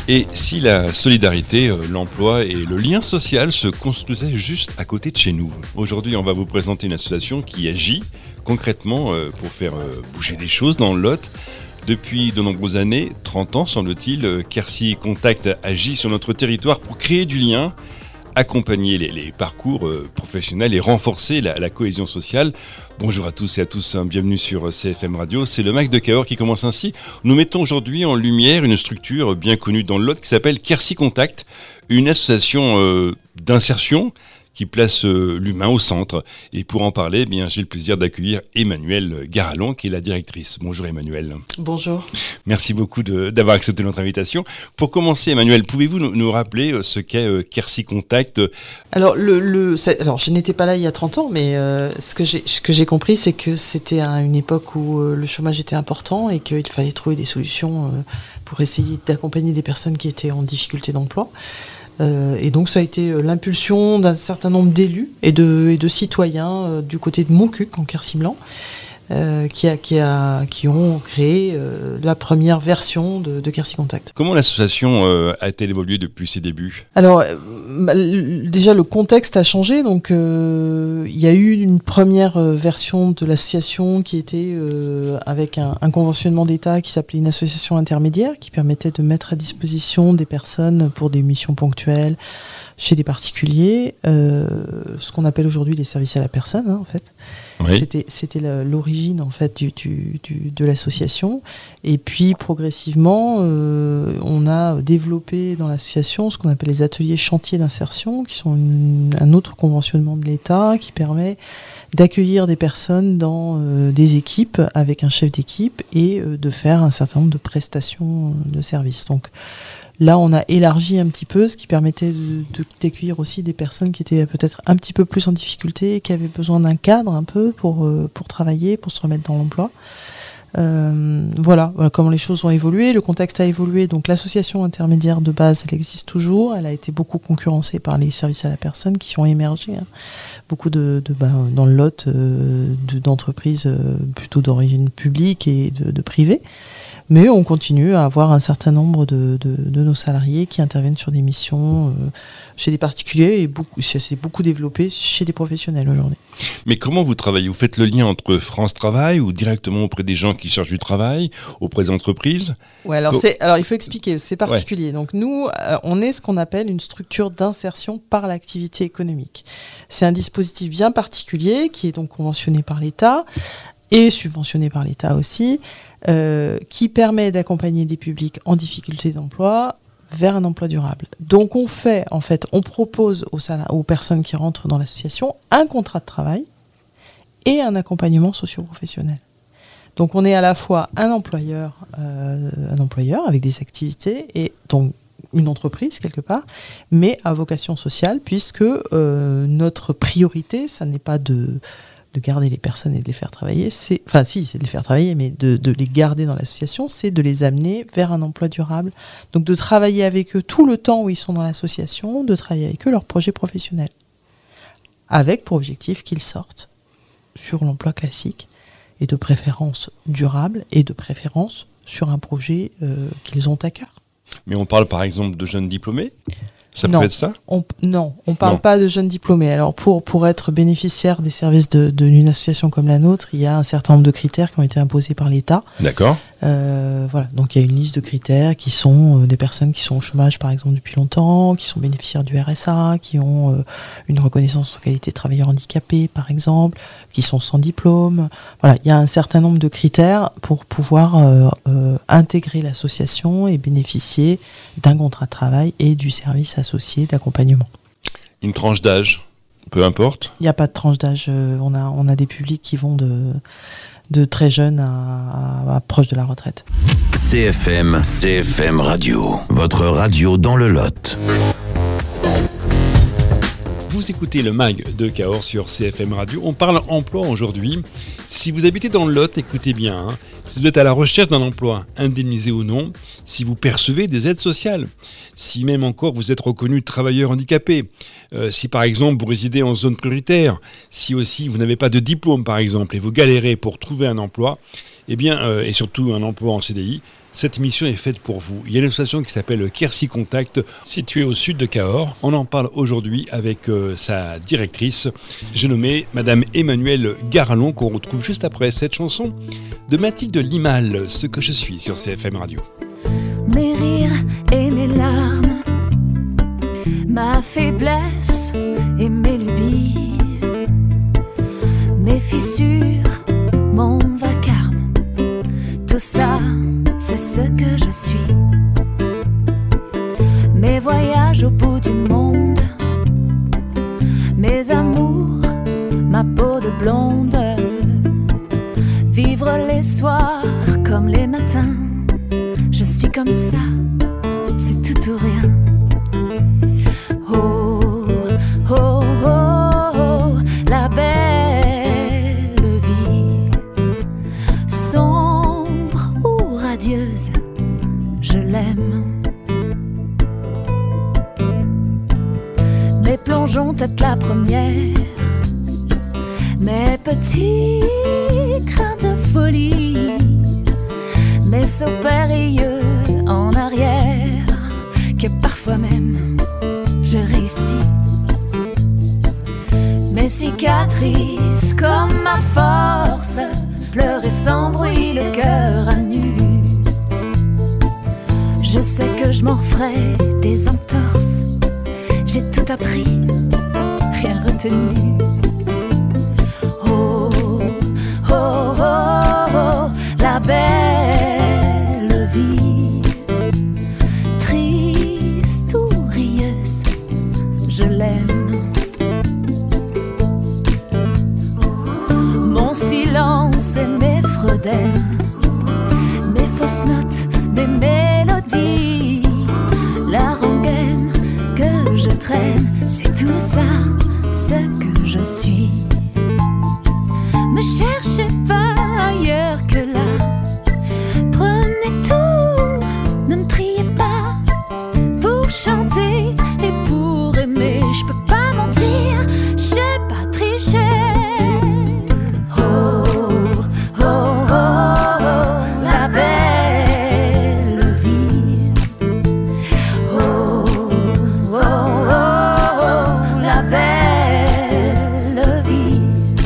Et si la solidarité, l'emploi et le lien social se construisaient juste à côté de chez nous? Aujourd'hui, on va vous présenter une association qui agit concrètement pour faire bouger les choses dans le Lot. Depuis de nombreuses années, 30 ans semble-t-il, Quercy Contact agit sur notre territoire pour créer du lien, accompagner les parcours professionnels et renforcer la cohésion sociale. Bonjour à tous et à tous, bienvenue sur CFM Radio. C'est le Mag de Cahors qui commence ainsi. Nous mettons aujourd'hui en lumière une structure bien connue dans le Lot qui s'appelle Quercy Contact, une association d'insertion qui place l'humain au centre. Et pour en parler, j'ai le plaisir d'accueillir Emmanuelle Garalon, qui est la directrice. Bonjour Emmanuelle. Bonjour. Merci beaucoup d'avoir accepté notre invitation. Pour commencer, Emmanuelle, pouvez-vous nous rappeler ce qu'est Quercy Contact? Alors, alors, je n'étais pas là il y a 30 ans, mais ce que j'ai compris, c'est que c'était à une époque où le chômage était important et qu'il fallait trouver des solutions pour essayer d'accompagner des personnes qui étaient en difficulté d'emploi. Et donc ça a été l'impulsion d'un certain nombre d'élus et de citoyens du côté de Montcuq en Quercy-Blanc qui ont créé la première version de Quercy Contact. Comment l'association a-t-elle évolué depuis ses débuts? Alors déjà le contexte a changé, donc il y a eu une première version de l'association qui était avec un conventionnement d'État qui s'appelait une association intermédiaire qui permettait de mettre à disposition des personnes pour des missions ponctuelles chez des particuliers, ce qu'on appelle aujourd'hui les services à la personne en fait. Oui. C'était l'origine en fait de l'association, et puis progressivement on a développé dans l'association ce qu'on appelle les ateliers chantiers d'insertion, qui sont un autre conventionnement de l'État qui permet d'accueillir des personnes dans des équipes avec un chef d'équipe et de faire un certain nombre de prestations de services. Donc là, on a élargi un petit peu, ce qui permettait d'accueillir aussi des personnes qui étaient peut-être un petit peu plus en difficulté, qui avaient besoin d'un cadre un peu pour travailler, pour se remettre dans l'emploi. Voilà comment les choses ont évolué. Le contexte a évolué. Donc l'association intermédiaire de base, elle existe toujours. Elle a été beaucoup concurrencée par les services à la personne qui ont émergé. Beaucoup dans le Lot d'entreprises plutôt d'origine publique et de privées. Mais on continue à avoir un certain nombre de nos salariés qui interviennent sur des missions chez des particuliers, et ça s'est beaucoup développé chez des professionnels aujourd'hui. Mais comment vous travaillez? Vous faites le lien entre France Travail ou directement auprès des gens qui cherchent du travail, auprès des entreprises? Ouais, alors il faut expliquer, c'est particulier. Ouais. Donc nous, on est ce qu'on appelle une structure d'insertion par l'activité économique. C'est un dispositif bien particulier qui est donc conventionné par l'État et subventionné par l'État aussi, qui permet d'accompagner des publics en difficulté d'emploi vers un emploi durable. Donc on propose aux personnes qui rentrent dans l'association un contrat de travail et un accompagnement socio-professionnel. Donc on est à la fois un employeur avec des activités, et donc une entreprise quelque part, mais à vocation sociale, puisque notre priorité, ça n'est pas de garder les personnes et de les faire travailler, c'est de les faire travailler, mais de les garder dans l'association, c'est de les amener vers un emploi durable. Donc de travailler avec eux tout le temps où ils sont dans l'association, de travailler avec eux leur projet professionnel, avec pour objectif qu'ils sortent sur l'emploi classique, et de préférence durable, et de préférence sur un projet qu'ils ont à cœur. Mais on parle par exemple de jeunes diplômés? Ça peut être ça? On ne parle pas de jeunes diplômés. Alors pour être bénéficiaire des services d'une association comme la nôtre, il y a un certain nombre de critères qui ont été imposés par l'État. D'accord. Voilà. Donc il y a une liste de critères qui sont des personnes qui sont au chômage par exemple depuis longtemps, qui sont bénéficiaires du RSA, qui ont une reconnaissance en qualité de travailleur handicapé par exemple, qui sont sans diplôme. Voilà, il y a un certain nombre de critères pour pouvoir intégrer l'association et bénéficier d'un contrat de travail et du service associé d'accompagnement. Une tranche d'âge, peu importe? Il n'y a pas de tranche d'âge. On a des publics qui vont de très jeunes à proche de la retraite. CFM Radio, votre radio dans le Lot. Vous écoutez le Mag de Cahors sur CFM Radio. On parle emploi aujourd'hui. Si vous habitez dans le Lot, écoutez bien. Si vous êtes à la recherche d'un emploi, indemnisé ou non, si vous percevez des aides sociales, si même encore vous êtes reconnu travailleur handicapé, si par exemple vous résidez en zone prioritaire, si aussi vous n'avez pas de diplôme par exemple et vous galérez pour trouver un emploi, et surtout un emploi en CDI, Cette émission est faite pour vous. Il y a une association qui s'appelle Quercy Contact, située au sud de Cahors. On en parle aujourd'hui avec sa directrice, j'ai nommé Madame Emmanuelle Garalon, qu'on retrouve juste après cette chanson de Mathilde Limal, Ce que je suis, sur CFM Radio. Mes rires et mes larmes, ma faiblesse et mes lubies, mes fissures, mon vacarme, tout ça, c'est ce que je suis. Mes voyages au bout du monde, mes amours, ma peau de blonde, vivre les soirs comme les matins, je suis comme ça, c'est tout ou rien. Oh, oh, oh, oh, la belle vie, sombre ou radieuse, je l'aime. Mes plongeons tête la première, mes petits grains de folie, mes sauts périlleux en arrière, que parfois même je réussis. Mes cicatrices comme ma force, pleurer sans bruit, le cœur à nu. Je sais que je m'en ferai des entorses, j'ai tout appris, rien retenu. Oh, oh, oh, oh, la belle vie, triste ou rieuse, je l'aime. Mon silence et mes fredaines, mes fausses notes, mes mélodies, la rengaine que je traîne, c'est tout ça, ce que je suis. Me cherchez pas ailleurs que là, prenez tout, ne me triez pas, pour chanter et pour aimer, je peux pas mentir, j'ai pas triché. Oh, oh, oh, oh, la belle vie. Oh, oh, oh, oh, la belle vie.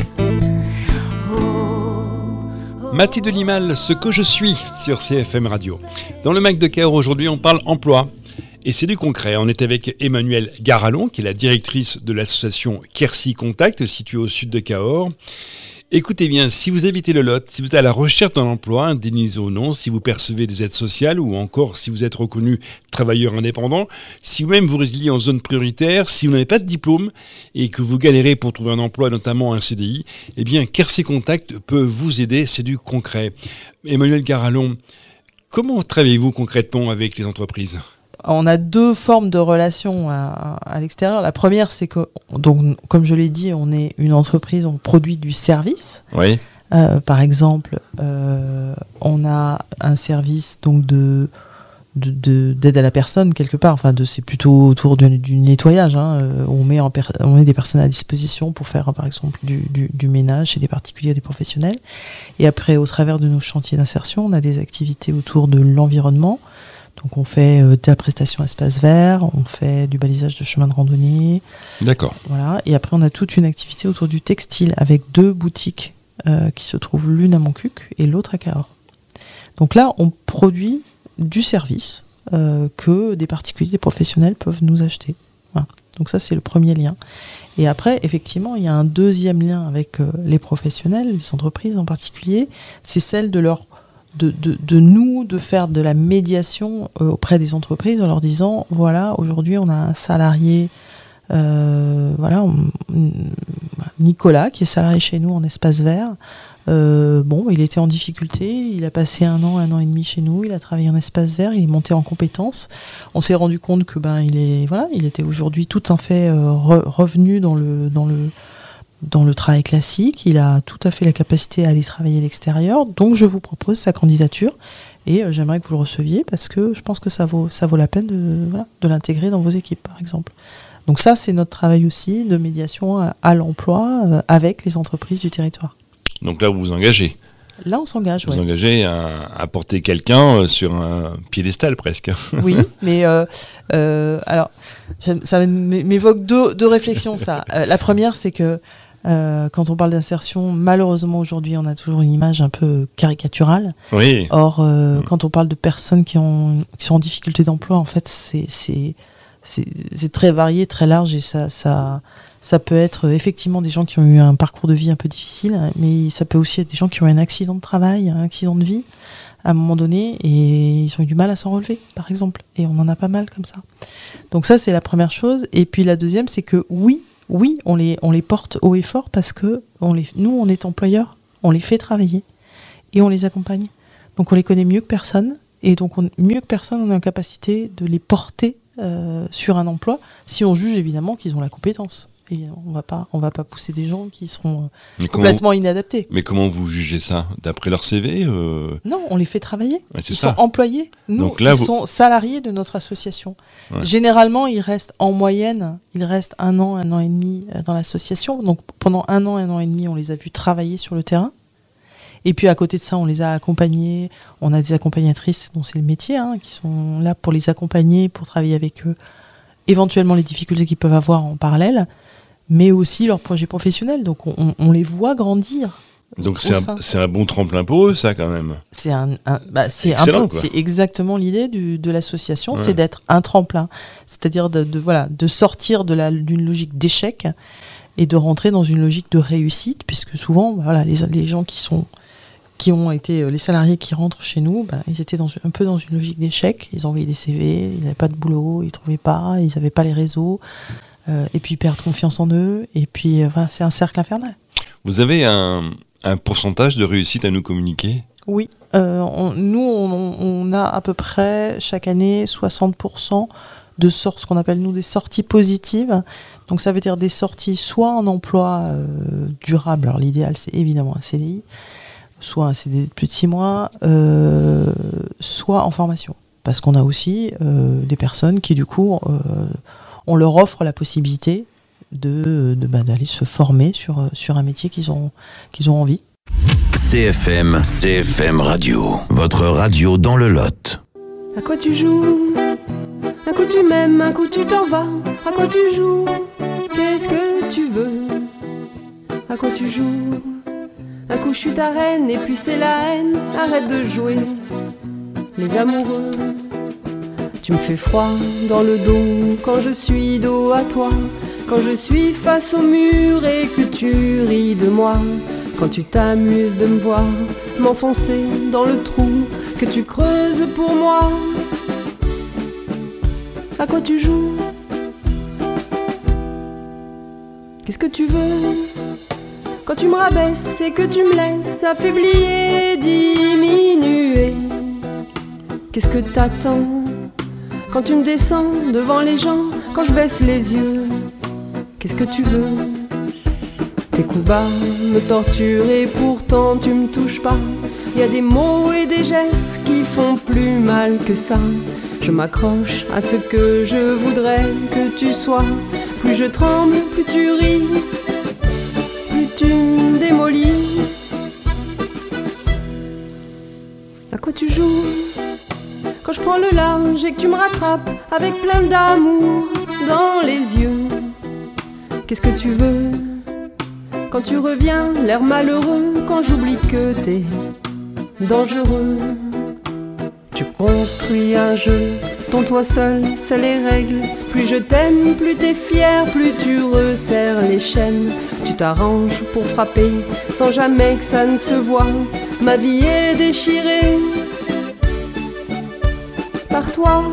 Mathilde Limal, Ce que je suis, sur CFM Radio. Dans le Mac de Cahors aujourd'hui, on parle emploi. Et c'est du concret. On est avec Emmanuelle Garalon, qui est la directrice de l'association Quercy Contact, située au sud de Cahors. Écoutez bien, si vous habitez le Lot, si vous êtes à la recherche d'un emploi, indemnisé ou non, si vous percevez des aides sociales ou encore si vous êtes reconnu travailleur indépendant, si vous-même vous résiliez en zone prioritaire, si vous n'avez pas de diplôme et que vous galérez pour trouver un emploi, notamment un CDI, eh bien Quercy Contact peut vous aider, c'est du concret. Emmanuelle Garalon, comment travaillez-vous concrètement avec les entreprises ? On a deux formes de relations à l'extérieur. La première, c'est que, donc, comme je l'ai dit, on est une entreprise, on produit du service. Oui. Par exemple, on a un service donc d'aide à la personne quelque part. Enfin, c'est plutôt autour du nettoyage. On met des personnes à disposition pour faire, par exemple, du ménage chez des particuliers, des professionnels. Et après, au travers de nos chantiers d'insertion, on a des activités autour de l'environnement. Donc on fait de la prestation espace vert, on fait du balisage de chemin de randonnée. D'accord. Voilà. Et après on a toute une activité autour du textile avec 2 boutiques qui se trouvent l'une à Montcuq et l'autre à Cahors. Donc là on produit du service que des particuliers, des professionnels peuvent nous acheter. Voilà. Donc ça c'est le premier lien. Et après effectivement il y a un deuxième lien avec les professionnels, les entreprises en particulier, c'est celle de faire de la médiation auprès des entreprises en leur disant voilà, aujourd'hui on a un salarié Nicolas qui est salarié chez nous en espace vert. Il était en difficulté, il a passé 1 an et demi chez nous, il a travaillé en espace vert, il est monté en compétences. On s'est rendu compte que il était aujourd'hui tout à fait revenu dans le travail classique, il a tout à fait la capacité à aller travailler à l'extérieur, donc je vous propose sa candidature et j'aimerais que vous le receviez parce que je pense que ça vaut la peine de l'intégrer dans vos équipes par exemple. Donc ça c'est notre travail aussi de médiation à l'emploi avec les entreprises du territoire. Donc là vous vous engagez. Là, on s'engage. Vous Ouais. engagez à porter quelqu'un sur un piédestal presque. Oui, mais alors, ça m'évoque deux réflexions, ça. La première, c'est que quand on parle d'insertion, malheureusement, aujourd'hui, on a toujours une image un peu caricaturale. Oui. Or, quand on parle de personnes qui sont en difficulté d'emploi, en fait, c'est très varié, très large, et ça peut être effectivement des gens qui ont eu un parcours de vie un peu difficile, mais ça peut aussi être des gens qui ont eu un accident de travail, un accident de vie à un moment donné, et ils ont eu du mal à s'en relever, par exemple. Et on en a pas mal comme ça. Donc ça, c'est la première chose. Et puis la deuxième, c'est que oui, on les porte haut et fort parce que nous, on est employeurs, on les fait travailler et on les accompagne. Donc on les connaît mieux que personne, et donc mieux que personne, on est en capacité de les porter sur un emploi, si on juge évidemment qu'ils ont la compétence. Évidemment, on va pas pousser des gens qui seront complètement inadaptés. Mais comment vous jugez ça? D'après leur CV Non, on les fait travailler. Ouais, c'est ils ça. sont employés. Nous, Donc là, ils sont salariés de notre association. Ouais. Généralement, ils restent en moyenne, 1 an et demi dans l'association. Donc pendant 1 an et demi, on les a vus travailler sur le terrain. Et puis à côté de ça, on les a accompagnés. On a des accompagnatrices dont c'est le métier, qui sont là pour les accompagner, pour travailler avec eux. Éventuellement les difficultés qu'ils peuvent avoir en parallèle, mais aussi leur projet professionnel. Donc on les voit grandir. Donc c'est un bon tremplin pour eux, ça, quand même. C'est Excellent, quoi. c'est exactement l'idée de l'association, Ouais. c'est d'être un tremplin. C'est-à-dire de sortir d'une logique d'échec et de rentrer dans une logique de réussite, puisque souvent, les gens qui ont été les salariés qui rentrent chez nous, ils étaient un peu dans une logique d'échec. Ils envoyaient des CV, ils n'avaient pas de boulot, ils ne trouvaient pas, ils n'avaient pas les réseaux, et puis ils perdent confiance en eux, et puis c'est un cercle infernal. Vous avez un pourcentage de réussite à nous communiquer? Oui, on a à peu près chaque année 60% de ce qu'on appelle nous des sorties positives. Donc ça veut dire des sorties soit en emploi durable, alors l'idéal c'est évidemment un CDI, soit un CDD de plus de 6 mois, soit en formation. Parce qu'on a aussi des personnes qui du coup, on leur offre la possibilité d'aller se former sur un métier qu'ils ont envie. CFM Radio, votre radio dans le Lot. À quoi tu joues? Un coup tu m'aimes, un coup tu t'en vas. À quoi tu joues? Qu'est-ce que tu veux? À quoi tu joues? Un coup je suis ta reine et puis c'est la haine. Arrête de jouer les amoureux. Tu me fais froid dans le dos quand je suis dos à toi. Quand je suis face au mur et que tu ris de moi. Quand tu t'amuses de me voir m'enfoncer dans le trou que tu creuses pour moi. À quoi tu joues? Qu'est-ce que tu veux? Quand tu me rabaisses et que tu me laisses affaiblir et diminuer. Qu'est-ce que t'attends? Quand tu me descends devant les gens, quand je baisse les yeux. Qu'est-ce que tu veux? Tes coups bas me torturent et pourtant tu me touches pas. Il y a des mots et des gestes qui font plus mal que ça. Je m'accroche à ce que je voudrais que tu sois. Plus je tremble, plus tu ris, plus tu me démolis. À quoi tu joues? Quand je prends le large et que tu me rattrapes avec plein d'amour dans les yeux. Qu'est-ce que tu veux? Quand tu reviens, l'air malheureux, quand j'oublie que t'es dangereux. Tu construis un jeu dont toi seul c'est les règles. Plus je t'aime, plus t'es fier, plus tu resserres les chaînes. Tu t'arranges pour frapper sans jamais que ça ne se voie. Ma vie est déchirée par toi.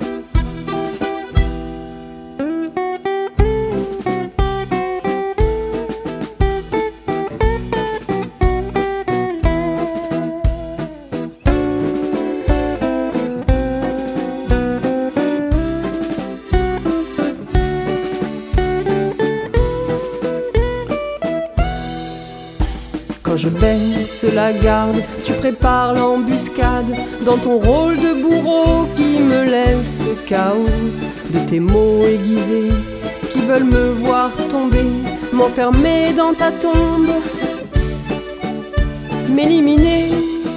Quand je baisse la garde, tu prépares l'embuscade dans ton rôle de bourreau qui me laisse KO. De tes mots aiguisés qui veulent me voir tomber, m'enfermer dans ta tombe. m'éliminer.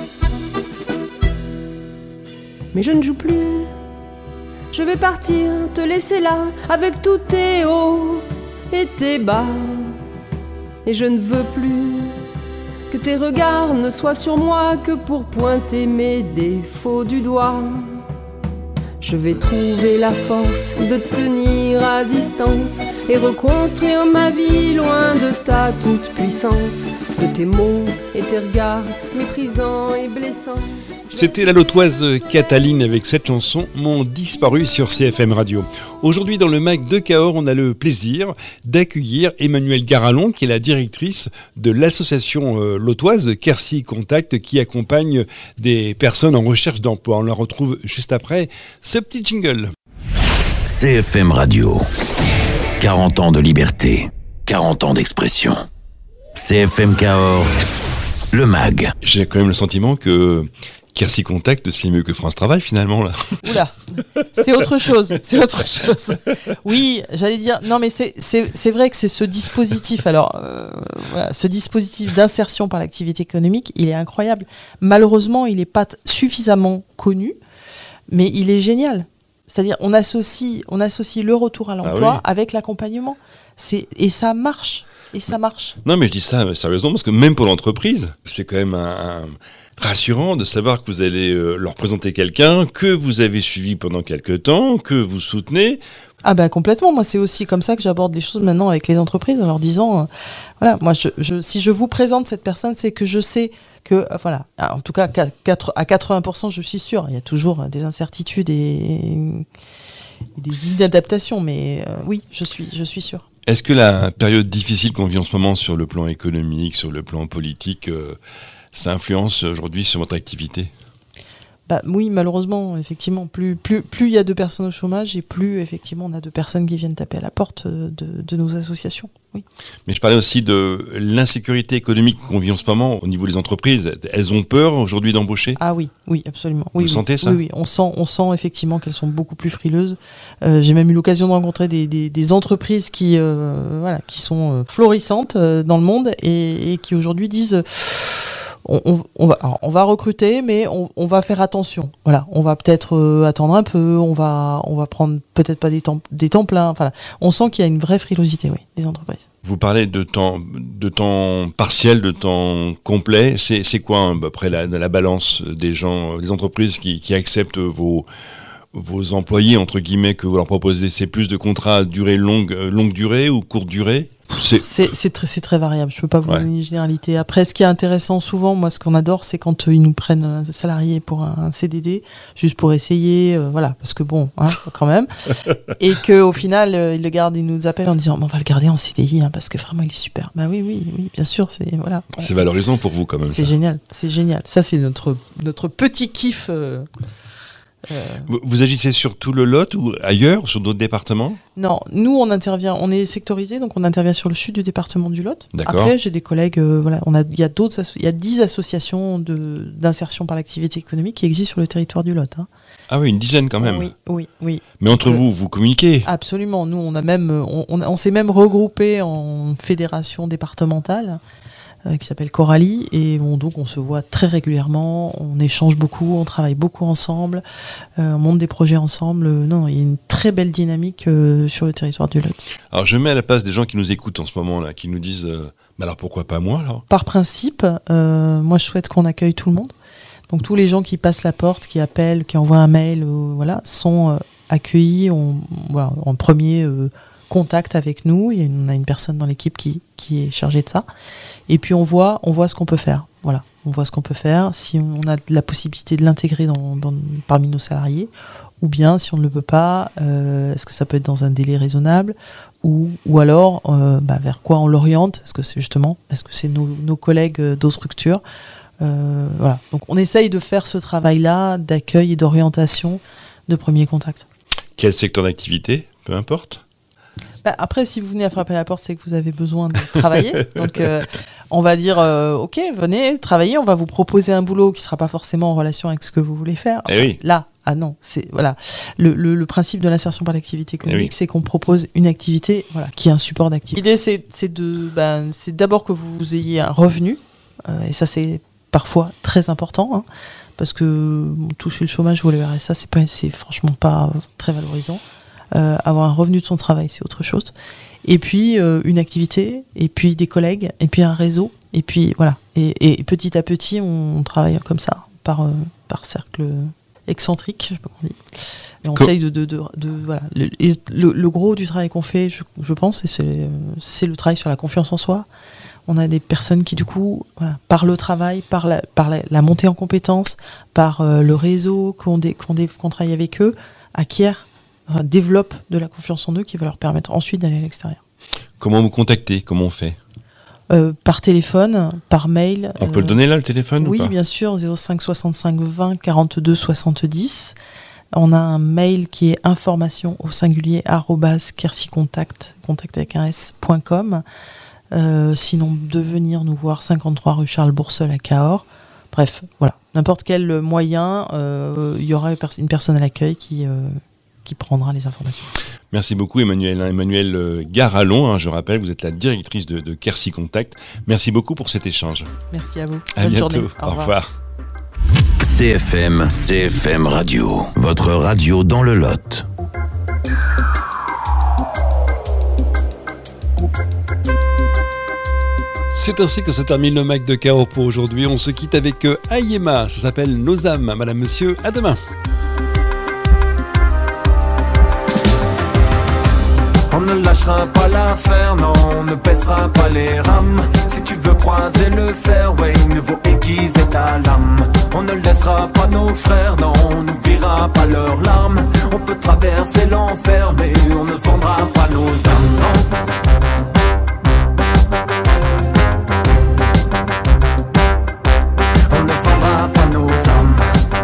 Mais je ne joue plus. Je vais partir, te laisser là, avec tous tes hauts et tes bas. Et je ne veux plus que tes regards ne soient sur moi que pour pointer mes défauts du doigt. Je vais trouver la force de tenir à distance et reconstruire ma vie loin de ta toute-puissance, de tes mots et tes regards méprisants et blessants. C'était la Lotoise Cataline avec cette chanson M'ont disparu sur CFM Radio. Aujourd'hui dans le MAG de Cahors, on a le plaisir d'accueillir Emmanuelle Garalon qui est la directrice de l'association lotoise Quercy Contact qui accompagne des personnes en recherche d'emploi. On la retrouve juste après ce petit jingle. CFM Radio. 40 ans de liberté, 40 ans d'expression. CFM Cahors, le MAG. J'ai quand même le sentiment que Quercy Contact, c'est mieux que France Travail finalement là. Oula, c'est autre chose, Oui, j'allais dire, non mais c'est vrai que c'est ce dispositif, alors voilà, ce dispositif d'insertion par l'activité économique, il est incroyable. Malheureusement, il n'est pas suffisamment connu, mais il est génial. C'est-à-dire, on associe le retour à l'emploi avec l'accompagnement. Et ça marche. Non mais je dis ça sérieusement parce que même pour l'entreprise, c'est quand même rassurant de savoir que vous allez leur présenter quelqu'un que vous avez suivi pendant quelques temps, que vous soutenez. Ah bah complètement, moi c'est aussi comme ça que j'aborde les choses maintenant avec les entreprises en leur disant, voilà, moi si je vous présente cette personne, c'est que je sais que, voilà, en tout cas à 80% je suis sûre, il y a toujours des incertitudes et des inadaptations, mais oui, je suis sûre. Est-ce que la période difficile qu'on vit en ce moment sur le plan économique, sur le plan politique, ça influence aujourd'hui sur votre activité ? Oui, malheureusement, effectivement, plus il y a de personnes au chômage et plus effectivement on a de personnes qui viennent taper à la porte de nos associations. Oui. Mais je parlais aussi de l'insécurité économique qu'on vit en ce moment au niveau des entreprises. Elles ont peur aujourd'hui d'embaucher ? Ah oui, absolument. Vous sentez ça ? Oui, on sent effectivement qu'elles sont beaucoup plus frileuses. J'ai même eu l'occasion de rencontrer des entreprises qui sont florissantes dans le monde et qui aujourd'hui disent on va recruter, mais on va faire attention. Voilà, on va peut-être attendre un peu, on va prendre peut-être pas des temps pleins. Enfin, on sent qu'il y a une vraie frilosité, oui, des entreprises. Vous parlez de temps partiel, de temps complet. C'est quoi après la balance des gens, des entreprises qui acceptent vos employés entre guillemets que vous leur proposez? C'est plus de contrats à durée longue durée ou courte durée? C'est très variable, je ne peux pas vous donner une généralité. Après, ce qui est intéressant souvent, moi ce qu'on adore, c'est quand ils nous prennent un salarié pour un CDD, juste pour essayer, voilà, parce que bon, quand même, et qu'au final, ils le gardent, ils nous appellent en disant on va le garder en CDI, parce que vraiment il est super. Oui, bien sûr, c'est valorisant pour vous quand même. C'est génial. Ça c'est notre petit kiff. Vous agissez sur tout le Lot ou ailleurs, sur d'autres départements ? Non, nous on intervient, on est sectorisé, donc on intervient sur le sud du département du Lot. D'accord. Après j'ai des collègues, il y a 10 associations d'insertion par l'activité économique qui existent sur le territoire du Lot. Ah oui, une dizaine quand même. Oui. Mais entre vous communiquez ? Absolument, nous on s'est même regroupé en fédération départementale qui s'appelle Coralie, et donc on se voit très régulièrement, on échange beaucoup, on travaille beaucoup ensemble, on monte des projets ensemble. Non, il y a une très belle dynamique sur le territoire du Lot. Alors je mets à la place des gens qui nous écoutent en ce moment-là, qui nous disent alors pourquoi pas moi alors ? Par principe, moi je souhaite qu'on accueille tout le monde. Donc tous les gens qui passent la porte, qui appellent, qui envoient un mail, sont accueillis en premier contact avec nous. On a une personne dans l'équipe qui est chargée de ça. Et puis on voit ce qu'on peut faire. Voilà, on voit ce qu'on peut faire, si on a la possibilité de l'intégrer parmi nos salariés, ou bien si on ne le peut pas, est-ce que ça peut être dans un délai raisonnable, ou alors vers quoi on l'oriente, est-ce que c'est nos collègues d'autres structures. Voilà. Donc on essaye de faire ce travail-là d'accueil et d'orientation de premier contact. Quel secteur d'activité ? Peu importe. Après, si vous venez à frapper à la porte, c'est que vous avez besoin de travailler. Donc, on va dire, ok, venez travailler. On va vous proposer un boulot qui ne sera pas forcément en relation avec ce que vous voulez faire. Oui. Là, non. Le principe de l'insertion par l'activité économique, c'est qu'on propose une activité, qui est un support d'activité. L'idée, c'est d'abord que vous ayez un revenu. Et ça, c'est parfois très important, hein, parce que toucher le chômage ou le RSA, c'est franchement pas très valorisant. Avoir un revenu de son travail, c'est autre chose. Et puis une activité, et puis des collègues, et puis un réseau, et puis voilà. Et petit à petit, on travaille comme ça, par cercle excentrique, je sais pas comment on dit. Et on essaye de voilà. Le gros du travail qu'on fait, je pense, c'est le travail sur la confiance en soi. On a des personnes qui, du coup, voilà, par le travail, par la montée en compétences, par le réseau qu'on travaille avec eux, développent de la confiance en eux qui va leur permettre ensuite d'aller à l'extérieur. Comment vous contacter ? Comment on fait ? Par téléphone, par mail. On peut le donner là, le téléphone ? Oui, ou pas ? bien sûr, 05 65 20 42 70. On a un mail qui est information au singulier @kersicontact, contact avec un s.com. Sinon, de venir nous voir 53 rue Charles Boursel à Cahors. Bref, voilà. N'importe quel moyen, il y aura une personne à l'accueil qui prendra les informations. Merci beaucoup Emmanuelle Garalon, je rappelle, vous êtes la directrice de Quercy Contact. Merci beaucoup pour cet échange. Merci à vous. À Bonne bientôt. journée. Au revoir. CFM Radio, votre radio dans le Lot. C'est ainsi que se termine le Mag de Cahors pour aujourd'hui. On se quitte avec Ayema, ça s'appelle Nos âmes. Madame, monsieur, à demain. On ne lâchera pas l'affaire, non, on ne baissera pas les rames. Si tu veux croiser le fairway, mieux vaut aiguiser ta lame. On ne laissera pas nos frères, non, on n'oubliera pas leurs larmes. On peut traverser l'enfer, mais on ne vendra pas nos âmes, non. On ne vendra pas nos âmes.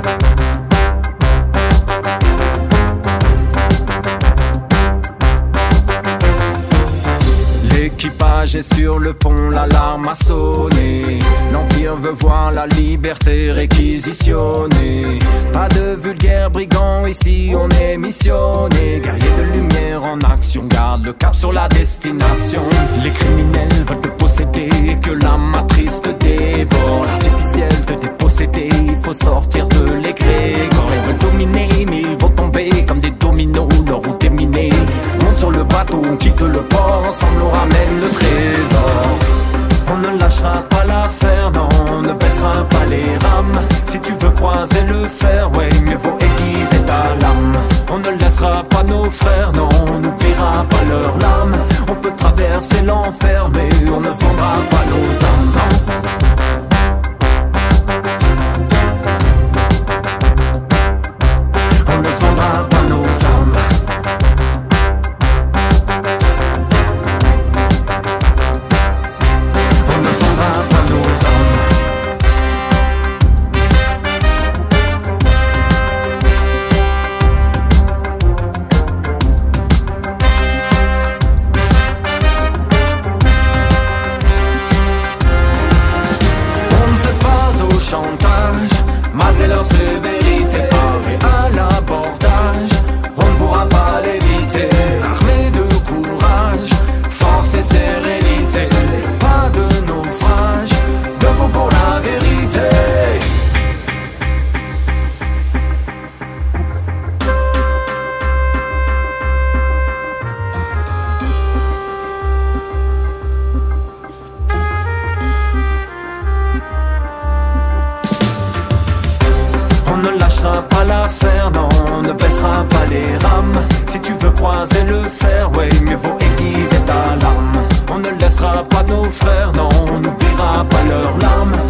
L'équipage est sur le pont, l'alarme a sonné. L'Empire veut voir la liberté réquisitionnée. Pas de vulgaires brigands ici, on est missionné. Guerriers de lumière en action, garde le cap sur la destination. Les criminels veulent te posséder, que la matrice te dévore. L'artificiel te déposséder, il faut sortir de l'égrégore. Ils veulent dominer, mais ils vont tomber comme des dominos. Leur route est minée. Monte sur le bateau, on quitte le port, ensemble on ramène le trésor. On ne lâchera pas l'affaire, non, on ne baissera pas les rames. Si tu veux croiser le fairway, mieux vaut aiguiser ta lame. On ne laissera pas nos frères, non, on n'oubliera pas leurs larmes. On peut traverser l'enfer, mais on ne vendra pas nos âmes, non. On ne vendra pas nos âmes. Malgré leur sévérité, parés à l'abordage, on ne pourra pas l'éviter. Armés de courage, force et sérénité, pas de naufrage, debout pour la vérité. On ne lâchera pas l'affaire, non, on ne baissera pas les rames. Si tu veux croiser le fairway, mieux vaut aiguiser ta lame. On ne laissera pas nos frères, non, on n'oubliera pas leurs larmes.